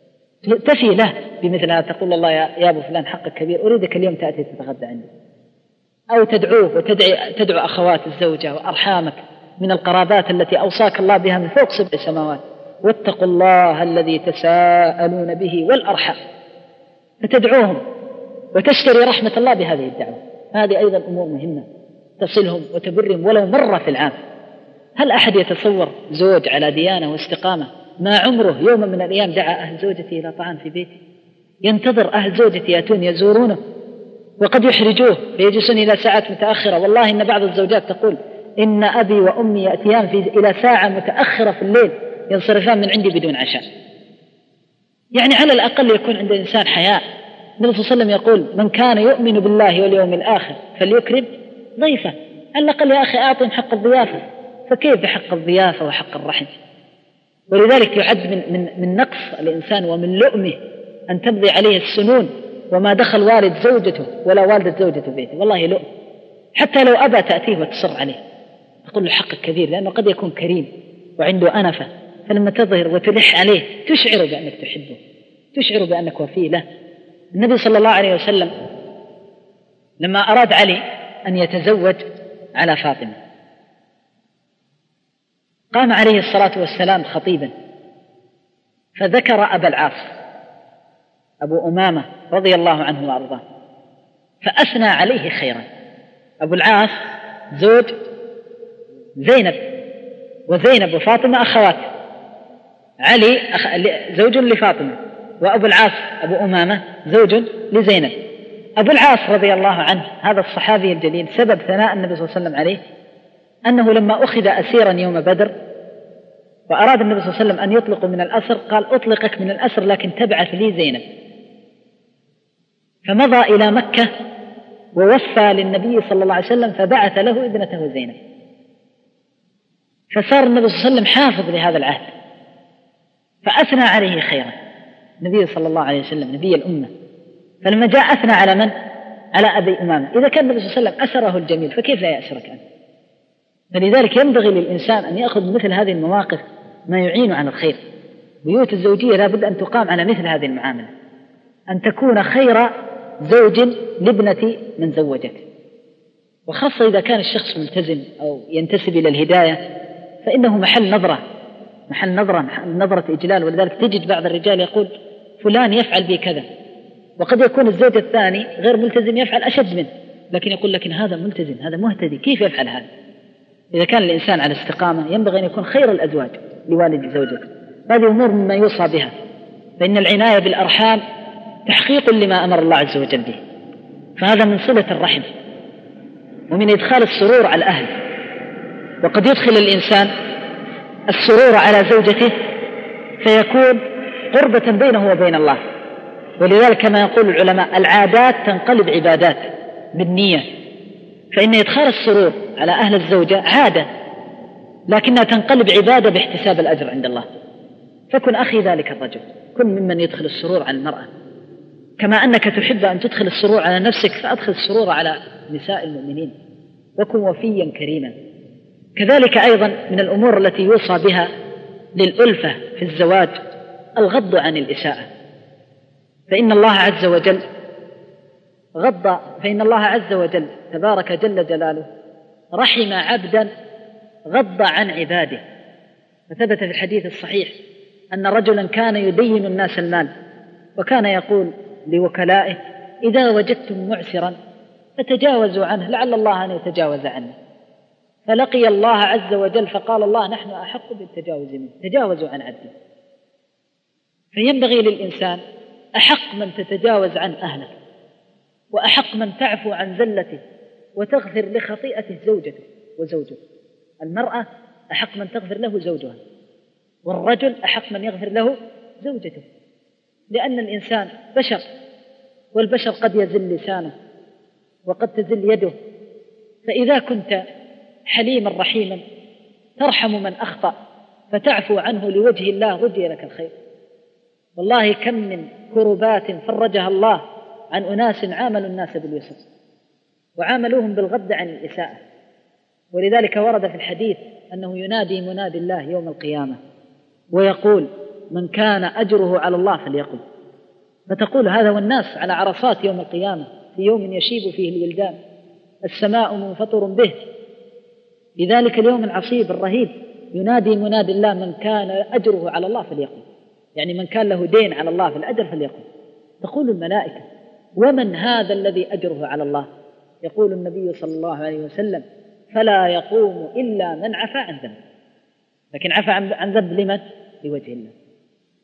تفي له بمثل هذا، تقول الله يا أبو فلان حقك كبير، أريدك اليوم تأتي تتغدى عندي، أو تدعوه وتدعو أخوات الزوجة وأرحامك من القرابات التي أوصاك الله بها من فوق 7 سماوات، واتقوا الله الذي تساءلون به والأرحام، فتدعوهم وتشتري رحمة الله بهذه الدعوة. هذه أيضا أمور مهمة تصلهم وتبرهم ولو مرة في العام. هل أحد يتصور زوج على ديانة واستقامة ما عمره يوما من الأيام دعا أهل زوجته إلى طعام في بيته؟ ينتظر أهل زوجته يأتون يزورونه وقد يحرجوه فيجلسون إلى ساعات متأخرة. والله إن بعض الزوجات تقول إن أبي وأمي يأتيان إلى ساعة متأخرة في الليل ينصرفان من عندي بدون عشاء. يعني على الأقل يكون عند الإنسان حياء. النبي صلى الله عليه وسلم يقول من كان يؤمن بالله واليوم الآخر فليكرم ضيفه. على الأقل يا أخي أعطهم حق الضيافة، فكيف بحق الضيافة وحق الرحم؟ ولذلك يعد من نقص الإنسان ومن لؤمه أن تمضي عليه السنون وما دخل والد زوجته ولا والدة زوجته بيته. والله لؤم، حتى لو أبى تأتيه وتصر عليه تقول له حقك كبير، لأنه قد يكون كريم وعنده أنفة، فلما تظهر وتلح عليه تشعر بأنك تحبه، تشعر بأنك وفي له. النبي صلى الله عليه وسلم لما أراد علي أن يتزوج على فاطمة قام عليه الصلاة والسلام خطيبا فذكر أبا العاص أبو أمامة رضي الله عنه وأرضاه فأثنى عليه خيرا. أبو العاص زوج زينب، وزينب وفاطمة أخوات، علي زوج لفاطمة، وأبو العاص أبو أمامة زوج لزينب. أبو العاص رضي الله عنه هذا الصحابي الجليل سبب ثناء النبي صلى الله عليه وسلم عليه أنه لما أخذ أسيرا يوم بدر وأراد النبي صلى الله عليه وسلم أن يطلق من الأسر قال أطلقك من الأسر لكن تبعث لي زينب، فمضى إلى مكة ووفى للنبي صلى الله عليه وسلم فبعث له ابنته زينب، فصار النبي صلى الله عليه وسلم حافظ لهذا العهد فأثنى عليه خيرا. النبي صلى الله عليه وسلم نبي الأمة، فلما جاء أثنى على من؟ على أبي أمامة. إذا كان النبي صلى الله عليه وسلم أسره الجميل فكيف لا يأسرك أنت؟ فلذلك ينبغي للإنسان أن يأخذ مثل هذه المواقف ما يعين على الخير. بيوت الزوجية لابد أن تقام على مثل هذه المعاملة، أن تكون خير زوج لابنة من زوجته، وخاصة إذا كان الشخص ملتزم أو ينتسب إلى الهداية فإنه محل نظرة إجلال. ولذلك تجد بعض الرجال يقول فلان يفعل بي كذا، وقد يكون الزوج الثاني غير ملتزم يفعل أشد منه، لكن يقول لكن هذا ملتزم هذا مهتدي كيف يفعل هذا؟ إذا كان الإنسان على استقامة ينبغي أن يكون خير الأزواج لوالد زوجته. هذه أمور مما يوصى بها، فإن العناية بالأرحام تحقيق لما أمر الله عز وجل به، فهذا من صلة الرحم ومن إدخال السرور على الأهل. وقد يدخل الإنسان السرور على زوجته فيكون قربة بينه وبين الله. ولذلك كما يقول العلماء العادات تنقلب عبادات بالنية، فإن إدخال السرور على أهل الزوجة عادة لكنها تنقلب عبادة باحتساب الأجر عند الله. فكن أخي ذلك الرجل، كن ممن يدخل السرور على المرأة، كما أنك تحب أن تدخل السرور على نفسك فأدخل السرور على نساء المؤمنين، وكن وفيا كريما. كذلك أيضا من الأمور التي يوصى بها للألفة في الزواج الغض عن الإساءة، فإن الله عز وجل تبارك جل جلاله رحم عبدا غض عن عباده. فثبت في الحديث الصحيح أن رجلا كان يدين الناس المال وكان يقول لوكلائه إذا وجدتم معسرا فتجاوزوا عنه لعل الله أن يتجاوز عنه، فلقي الله عز وجل فقال الله نحن أحق بالتجاوز منه، تجاوزوا عن عبده. فينبغي للإنسان أحق من تتجاوز عن أهله، وأحق من تعفو عن زلته وتغفر لخطيئته زوجته وزوجه. المرأة أحق من تغفر له زوجها، والرجل أحق من يغفر له زوجته، لأن الإنسان بشر، والبشر قد يزل لسانه وقد تزل يده. فإذا كنت حليما رحيما ترحم من أخطأ فتعفو عنه لوجه الله غدي لك الخير. والله كم من كربات فرجها الله عن أناس عاملوا الناس باليسر وعاملوهم بالغض عن الإساءة. ولذلك ورد في الحديث أنه ينادي منادي الله يوم القيامة ويقول من كان أجره على الله فليقل، فتقول هذا والناس على عرصات يوم القيامة في يوم يشيب فيه الولدان السماء منفطر به، لذلك اليوم العصيب الرهيب ينادي منادي الله من كان أجره على الله فليقل، يعني من كان له دين على الله في الأجر فليقل. تقول الملائكة ومن هذا الذي أجره على الله؟ يقول النبي صلى الله عليه وسلم فلا يقوم إلا من عفى عن ذنب. لكن عفى عن ذنب لمن؟ لوجه الله.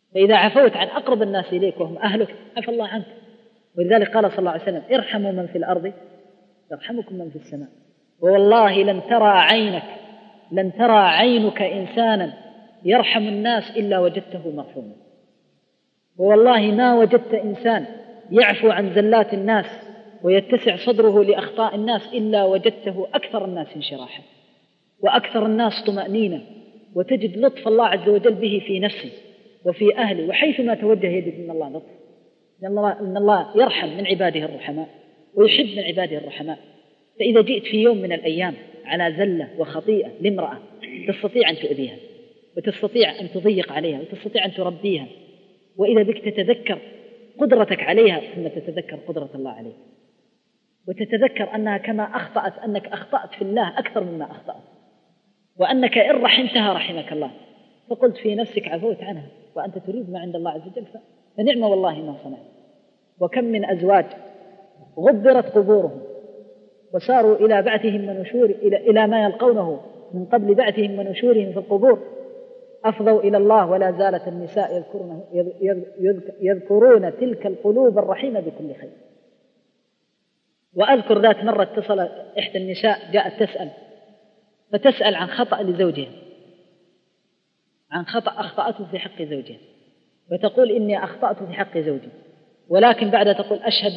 فإذا عفوت عن أقرب الناس إليك وهم أهلك عفى الله عنك. ولذلك قال صلى الله عليه وسلم ارحموا من في الأرض يرحمكم من في السماء. ووالله لن ترى عينك إنسانا يرحم الناس إلا وجدته مرحوما. ووالله ما وجدت إنسان يعفو عن زلات الناس ويتسع صدره لأخطاء الناس إلا وجدته أكثر الناس انشراحا وأكثر الناس طمأنينة، وتجد لطف الله عز وجل به في نفسه وفي أهله، وحيثما توجه يجد من الله لطف، إن الله يرحم من عباده الرحماء ويحب من عباده الرحماء. فإذا جئت في يوم من الأيام على زلة وخطيئة لامرأة تستطيع أن تؤذيها وتستطيع أن تضيق عليها وتستطيع أن تربيها، وإذا بك تتذكر قدرتك عليها ثم تتذكر قدرة الله عليك، وتتذكر أنها كما أخطأت أنك أخطأت في الله أكثر مما أخطأت، وأنك إن رحمتها رحمك الله، فقلت في نفسك عفوت عنها وأنت تريد ما عند الله عز وجل، فنعم والله ما صنعت. وكم من أزواج غبرت قبورهم وساروا إلى بعثهم ونشور إلى ما يلقونه من قبل بعثهم ونشورهم في القبور، أفضوا إلى الله ولا زالت النساء يذكرون تلك القلوب الرحيمة بكل خير. وأذكر ذات مرة اتصل إحدى النساء جاءت فتسأل عن خطأ لزوجها، عن خطأ أخطأته في حق زوجها، وتقول إني أخطأت في حق زوجي، ولكن بعد تقول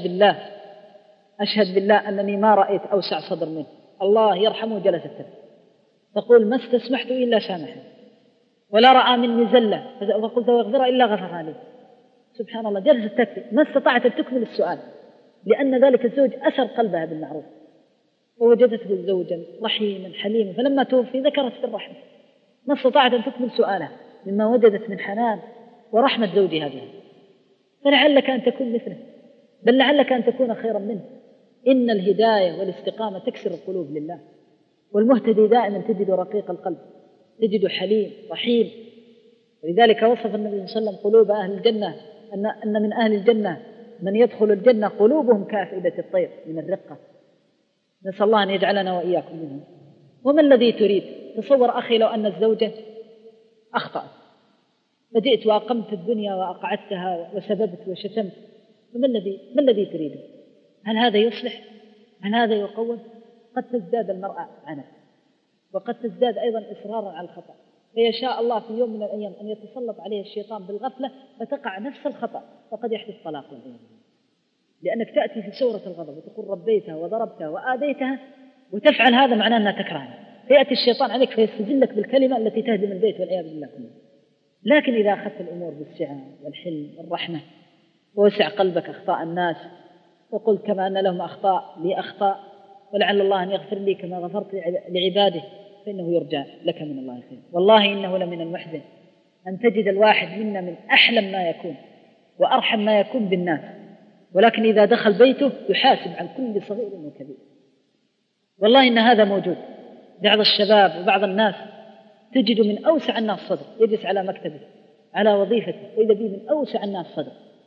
أشهد بالله أنني ما رأيت أوسع صدر منه، الله يرحمه جلست تبكي، تقول ما استسمحت إلا سامحه، ولا رأى مني زلة فقلت واغفر إلا غفر لي. سبحان الله، جلست تبكي ما استطاعت أن تكمل السؤال، لأن ذلك الزوج أسر قلبها بالمعروف، ووجدته زوجا رحيما حليما، فلما توفي ذكرت في الرحمة، ما استطاعت أن تكمل سؤالها مما وجدت من حنان ورحمة زوجها بها. فلعلك أن تكون مثله، بل لعلك أن تكون خيرا منه. إن الهداية والاستقامة تكسر القلوب لله، والمهتدي دائما تجد رقيق القلب، تجد حليم رحيم. ولذلك وصف النبي صلى الله عليه وسلم قلوب أهل الجنة أن من أهل الجنة من يدخل الجنة قلوبهم كأفئدة الطير من الرقة. نسأل الله أن يجعلنا وإياكم منهم. وما الذي تريد؟ تصور أخي لو أن الزوجة أخطأت فجئت وأقمت الدنيا وأقعدتها وسببت وشتمت، ما الذي تريده؟ هل هذا يصلح؟ هل هذا يقوم؟ قد تزداد المرأة عنف، وقد تزداد أيضا إصرارا على الخطأ، فيشاء الله في يوم من الأيام أن يتسلط عليه الشيطان بالغفلة فتقع نفس الخطأ، فقد يحدث طلاق والعياذ بالله، لأنك تأتي في سورة الغضب وتقول ربيتها وضربتها وآذيتها، وتفعل هذا معناه أنها تكرهها، فيأتي الشيطان عليك فيستزلك بالكلمة التي تهدم البيت والعياذ بالله كله. لكن إذا أخذت الأمور بالسعة والحلم والرحمة ووسع قلبك أخطاء الناس، وقلت كما أن لهم أخطاء لي أخطاء، ولعل الله أن يغفر لي كما غفرت لعباده، فإنه يرجى لك من الله خير. والله إنه لمن المحزن أن تجد الواحد منا من أحلم ما يكون وأرحم ما يكون بالناس، ولكن إذا دخل بيته يحاسب عن كل صغير وكبير. والله إن هذا موجود. بعض الشباب وبعض الناس تجد من أوسع الناس صدر، يجلس على مكتبه على وظيفته وإذا به من أوسع الناس صدر،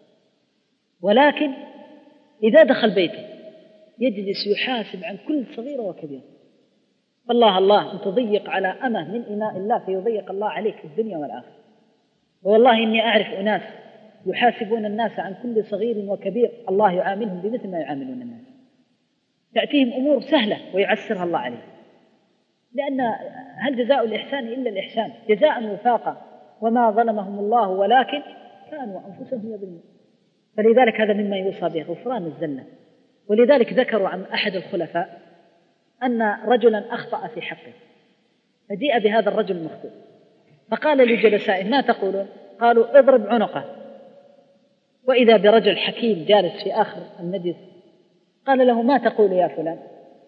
ولكن إذا دخل بيته يجلس يحاسب عن كل صغيرة وكبيرة. الله أن تضيق على أمه من إماء الله فيضيق الله عليك في الدنيا والآخرة. والله إني أعرف أناس يحاسبون الناس عن كل صغير وكبير، الله يعاملهم بمثل ما يعاملون الناس، تأتيهم أمور سهلة ويعسرها الله عليهم، لأن هل جزاء الإحسان إلا الإحسان، جزاء وفاقا، وما ظلمهم الله ولكن كانوا أنفسهم يظلمون. فلذلك هذا مما يوصى به غفران الزلة. ولذلك ذكروا عن أحد الخلفاء أن رجلا أخطأ في حقه، فجيء بهذا الرجل المخطئ فقال لجلسائه ما تقولون؟ قالوا اضرب عنقه. وإذا برجل حكيم جالس في آخر المجلس قال له ما تقول يا فلان؟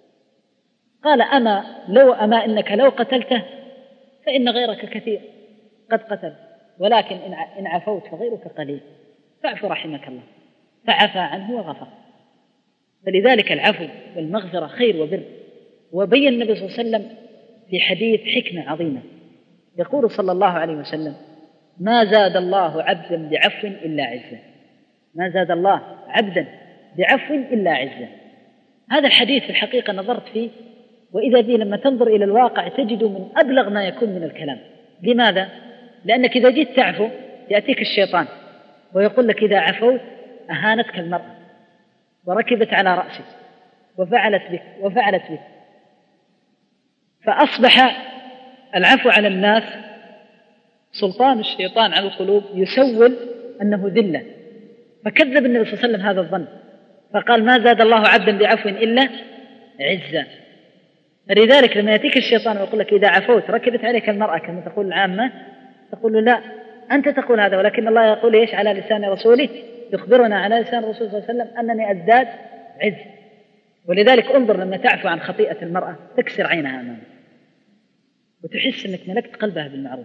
قال أما إنك لو قتلته فإن غيرك كثير قد قتل، ولكن إن عفوت فغيرك قليل، فاعف رحمك الله، فعفى عنه وغفر. فلذلك العفو والمغفرة خير وبر. وبين النبي صلى الله عليه وسلم في حديث حكمة عظيمة، يقول صلى الله عليه وسلم ما زاد الله عبدا بعفو إلا عزا، ما زاد الله عبدا بعفو إلا عزا. هذا الحديث في الحقيقة نظرت فيه وإذا به لما تنظر إلى الواقع تجد من أبلغ ما يكون من الكلام. لماذا؟ لأنك إذا جيت تعفو يأتيك الشيطان ويقول لك إذا عفوت أهانتك المرأة وركبت على رأسك وفعلت بك فأصبح العفو على الناس سلطان الشيطان على القلوب يسول أنه ذلة. فكذب النبي صلى الله عليه وسلم هذا الظن فقال ما زاد الله عبدا بعفو إلا عزا. فلذلك لما يأتيك الشيطان ويقول لك إذا عفوت ركبت عليك المرأة كما تقول العامة تقول له لا أنت تقول هذا، ولكن الله يقول إيش على لسان رسوله يخبرنا على لسان الرسول صلى الله عليه وسلم أنني أزداد عز. ولذلك انظر لما تعفو عن خطيئة المرأة تكسر عينها أمامك وتحس أنك ملكت قلبها بالمعروف.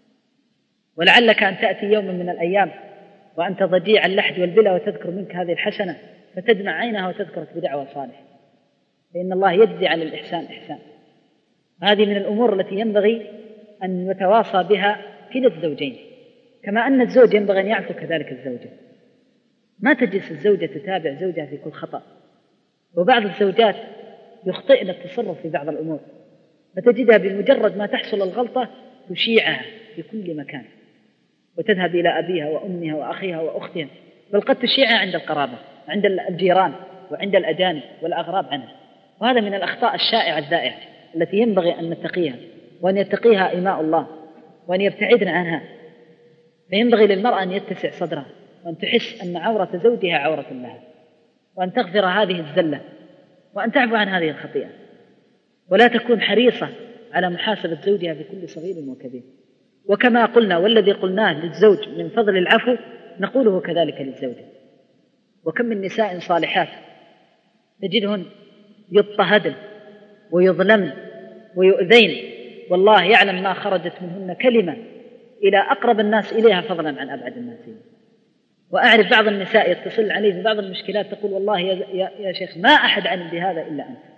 ولعلك أن تأتي يوم من الأيام وأنت ضجيع اللحد والبلى وتذكر منك هذه الحسنة فتدمع عينها وتذكرك بدعوة صالحة، فإن الله يجزي على الإحسان إحسان. هذه من الأمور التي ينبغي أن يتواصى بها كلا الزوجين، كما أن الزوج ينبغي أن يعفو كذلك الزوجة. ما تجلس الزوجة تتابع زوجها في كل خطأ، وبعض الزوجات يخطئن التصرف في بعض الأمور فتجدها بمجرد ما تحصل الغلطة تشيعها في كل مكان وتذهب إلى أبيها وأمها وأخيها وأختها، بل قد تشيعها عند القرابة عند الجيران وعند الأجانب والأغراب عنها. وهذا من الأخطاء الشائعة الذائعة التي ينبغي أن نتقيها وأن يتقيها إماء الله وأن يبتعدن عنها. فينبغي للمرأة أن يتسع صدرها وأن تحس أن عورة زوجها عورة لها، وأن تغفر هذه الزلة وأن تعفو عن هذه الخطيئة، ولا تكون حريصة على محاسبة زوجها بكل صغير وكبير. وكما قلنا والذي قلناه للزوج من فضل العفو نقوله كذلك للزوجة. وكم من نساء صالحات تجدهن يضطهدن ويظلمن ويؤذين والله يعلم ما خرجت منهن كلمة إلى أقرب الناس إليها فضلا عن أبعد الناس. وأعرف بعض النساء يتصل عليه في بعض المشكلات تقول والله يا شيخ ما أحد علم بهذا إلا أنت،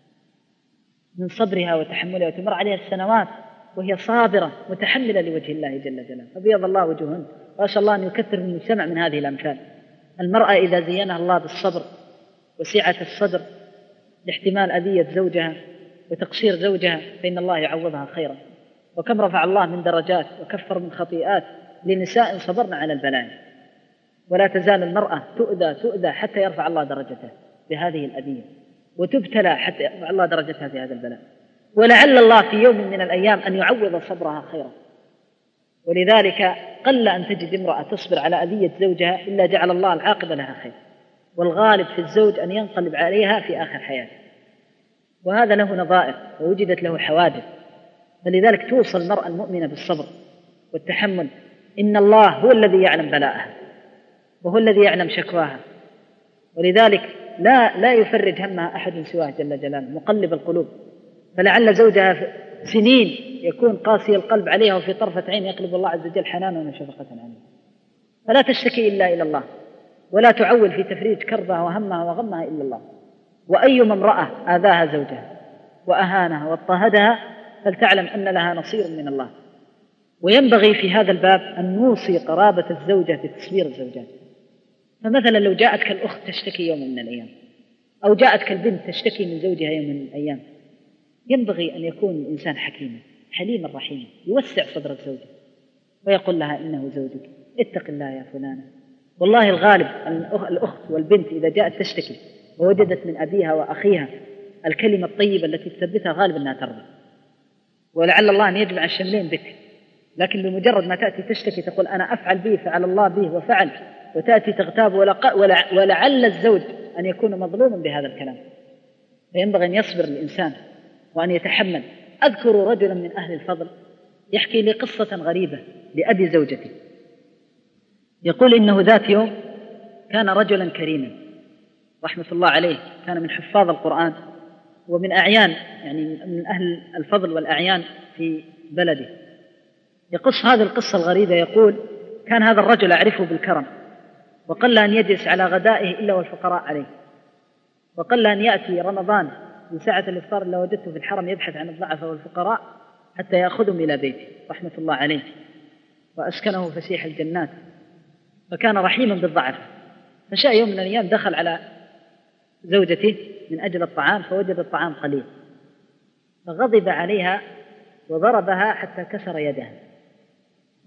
من صبرها وتحملها وتمر عليها السنوات وهي صابرة متحملة لوجه الله جل جلاله. فبيض الله وجههن، وأسأل الله أن يكثر من المجتمع من هذه الأمثال. المرأة إذا زينها الله بالصبر وسعة الصدر لاحتمال أذية زوجها وتقصير زوجها فإن الله يعوضها خيرا. وكم رفع الله من درجات وكفر من خطيئات لنساء صبرن على البلاء. ولا تزال المرأة تؤذى حتى يرفع الله درجتها بهذه الأذية، وتبتلى حتى يرفع الله درجتها في هذا البلاء. ولعل الله في يوم من الأيام أن يعوض صبرها خيرا. ولذلك قل أن تجد امرأة تصبر على أذية زوجها إلا جعل الله العاقبة لها خير، والغالب في الزوج أن ينقلب عليها في آخر حياته، وهذا له نظائر ووجدت له حوادث. فلذلك توصل المرأة المؤمنة بالصبر والتحمل. إن الله هو الذي يعلم بلاءها وهو الذي يعلم شكواها، ولذلك لا يفرج همها أحد سواه جل جلاله مقلب القلوب. فلعل زوجها سنين يكون قاسي القلب عليها وفي طرفة عين يقلب الله عز وجل حنانا وشفقة عليها. فلا تشتكي إلا إلى الله، ولا تعول في تفريج كربها وهمها وغمها إلا الله. وأيما امرأة آذاها زوجها وأهانها واضطهدها فلتعلم أن لها نصير من الله. وينبغي في هذا الباب أن نوصي قرابة الزوجة بتصبير الزوجات. فمثلا لو جاءتك الأخت تشتكي يوم من الأيام، أو جاءتك البنت تشتكي من زوجها يوم من الأيام، ينبغي أن يكون الإنسان حكيما حليما رحيما يوسع صدر الزوجة ويقول لها إنه زوجك اتق الله يا فلانة. والله الغالب الأخت والبنت إذا جاءت تشتكي ووجدت من أبيها وأخيها الكلمة الطيبة التي تثبتها غالب أنها ترضى، ولعل الله أن يجمع الشملين بك. لكن بمجرد ما تأتي تشتكي تقول أنا أفعل به فعل الله به وفعل، وتأتي تغتاب ولعل الزوج أن يكون مظلوما بهذا الكلام. فينبغي أن يصبر الإنسان وأن يتحمل. أذكر رجلا من أهل الفضل يحكي لي قصة غريبة لأبي زوجتي. يقول إنه ذات يوم كان رجلا كريما رحمة الله عليه، كان من حفاظ القرآن ومن أعيان يعني من أهل الفضل والأعيان في بلده. يقص هذه القصة الغريبة، يقول كان هذا الرجل أعرفه بالكرم، وقل أن يجلس على غدائه إلا والفقراء عليه، وقل أن يأتي رمضان من ساعة الإفطار إلا وجدته في الحرم يبحث عن الضعفاء والفقراء حتى يأخذهم إلى بيته رحمة الله عليه، وأسكنه فسيح الجنات، فكان رحيما بالضعف. فشاء يوم من الأيام دخل على زوجته من أجل الطعام فوجد الطعام قليل، فغضب عليها وضربها حتى كسر يدها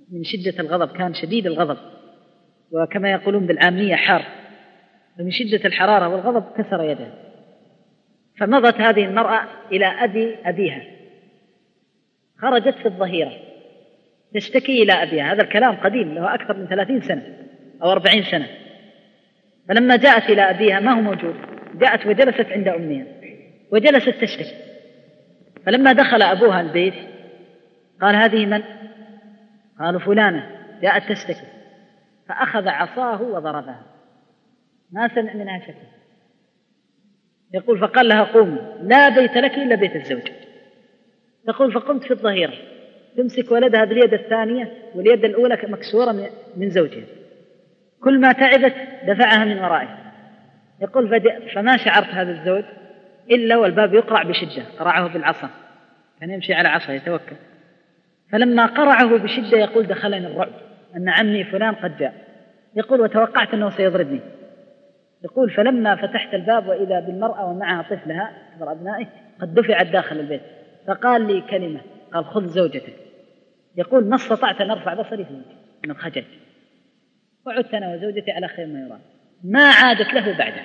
من شدة الغضب، كان شديد الغضب، وكما يقولون بالعامية حار، فمن شدة الحرارة والغضب كسر يده. فمضت هذه المرأة إلى أبيها، خرجت في الظهيرة تشتكي إلى أبيها. هذا الكلام قديم، له أكثر من 30 سنة أو 40 سنة. فلما جاءت إلى أبيها ما هو موجود، جاءت وجلست عند أمها وجلست تشتكي. فلما دخل أبوها البيت قال: هذه من؟ قالوا: فلانة جاءت تشتكي. فأخذ عصاه وضربها، ما سمع منها شكوى. يقول: فقال لها: قومي، لا بيت لك إلا بيت الزوج. تقول: فقمت في الظهيرة تمسك ولدها باليد الثانية واليد الأولى مكسورة من زوجها، كل ما تعبت دفعها من ورائه. يقول: فما شعرت هذا الزوج إلا والباب يقرع بشدة، قرعه بالعصا، كان يمشي على عصا يتوكل. فلما قرعه بشدة يقول: دخلني الرعب أن عمي فلان قد جاء. يقول: وتوقعت أنه سيضربني. يقول: فلما فتحت الباب وإذا بالمرأة ومعها طفلها كبر أبنائه قد دفعت داخل البيت، فقال لي كلمة، قال: خذ زوجتك. يقول: ما استطعت أن أرفع بصري في وجهي من الخجل، وعدت أنا وزوجتي على خير ما يرام. ما عادت له بعده.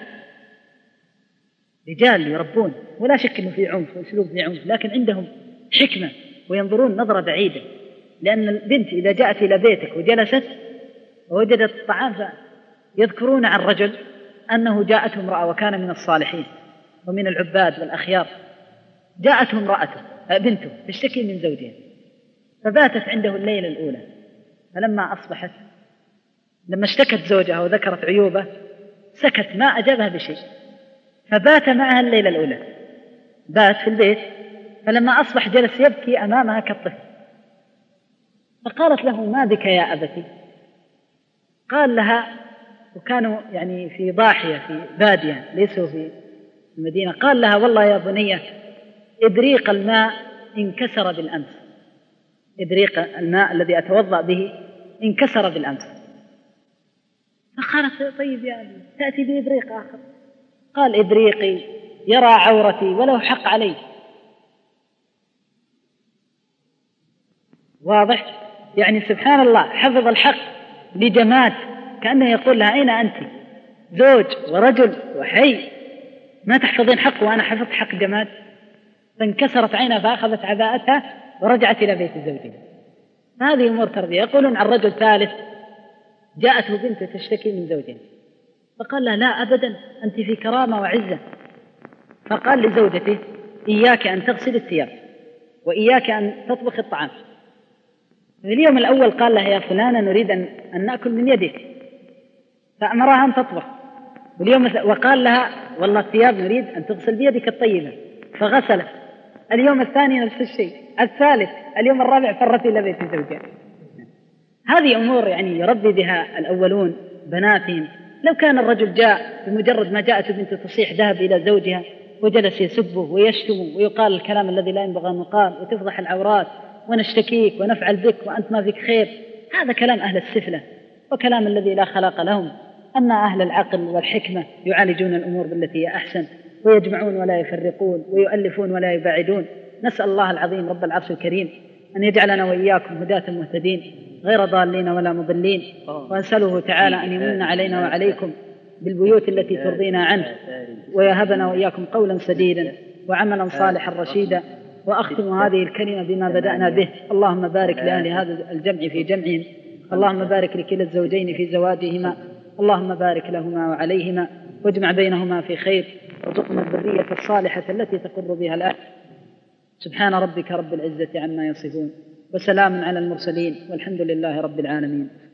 رجال يربون، ولا شك أنه في عنف وأسلوب في عنف، لكن عندهم حكمة وينظرون نظرة بعيدة. لأن البنت إذا جاءت إلى بيتك وجلست ووجدت الطعام يذكرون عن رجل أنه جاءته امرأة وكان من الصالحين ومن العباد والأخيار، جاءته امرأته بنته تشتكي من زوجها، فباتت عنده الليلة الأولى. فلما أصبحت لما اشتكت زوجها وذكرت عيوبه سكت، ما أجابها بشيء، فبات معها الليلة الأولى، بات في البيت. فلما أصبح جلس يبكي أمامها كالطفل، فقالت له: ما بك يا أبتي؟ قال لها، وكانوا يعني في ضاحية في بادية ليسوا في المدينة، قال لها: والله يا بنية إبريق الماء انكسر بالأمس، إبريق الماء الذي أتوضأ به انكسر بالأمس. فقالت: طيب يا أبي تأتي بإبريق آخر. قال: إبريقي يرى عورتي ولو حق علي. واضح؟ يعني سبحان الله، حفظ الحق لجماد، كأنه يقول لها: أين أنت؟ زوج ورجل وحي، ما تحفظين حق وأنا حفظت حق جماد؟ فانكسرت عينها فأخذت عباءتها ورجعت إلى بيت زوجها. هذه أمور تربية. يقولون عن رجل ثالث جاءته بنت تشتكي من زوجها، فقال لها: لا أبدا، أنت في كرامة وعزة. فقال لزوجته: إياك أن تغسل الثياب وإياك أن تطبخ الطعام. في اليوم الأول قال لها: يا فلانة نريد أن نأكل من يدك، فأمرها أن تطبخ. وقال لها: والله الثياب نريد أن تغسل بيدك الطيبة، فغسلت. اليوم الثاني نفس الشيء، الثالث، اليوم الرابع فرت إلى بيت زوجها. هذه أمور يعني يربي بها الأولون بناتهم. لو كان الرجل جاء بمجرد ما جاءت بنت تصيح ذهب إلى زوجها وجلس يسبه ويشتمه ويقال الكلام الذي لا ينبغي أن يقال وتفضح العورات ونشتكيك ونفعل بك وأنت ما فيك خير، هذا كلام أهل السفلة وكلام الذي لا خلاق لهم. أما أهل العقل والحكمة يعالجون الأمور بالتي هي أحسن، ويجمعون ولا يفرقون، ويؤلفون ولا يباعدون. نسأل الله العظيم رب العرش الكريم أن يجعلنا وإياكم هداة مهتدين غير ضالين ولا مضلين، وأسأله تعالى أن يمن علينا وعليكم بالبيوت التي ترضينا عنه، ويهبنا وإياكم قولا سديدا وعملا صالحا رشيدا. وأختم هذه الكلمة بما بدأنا به: اللهم بارك لأهل هذا الجمع في جمعهم، اللهم بارك لكلا الزوجين في زواجهما، اللهم بارك لهما وعليهما، واجمع بينهما في خير، وارزقنا الذرية الصالحة التي تقر بها الأهل. سبحان ربك رب العزة عما يصفون، وسلام على المرسلين، والحمد لله رب العالمين.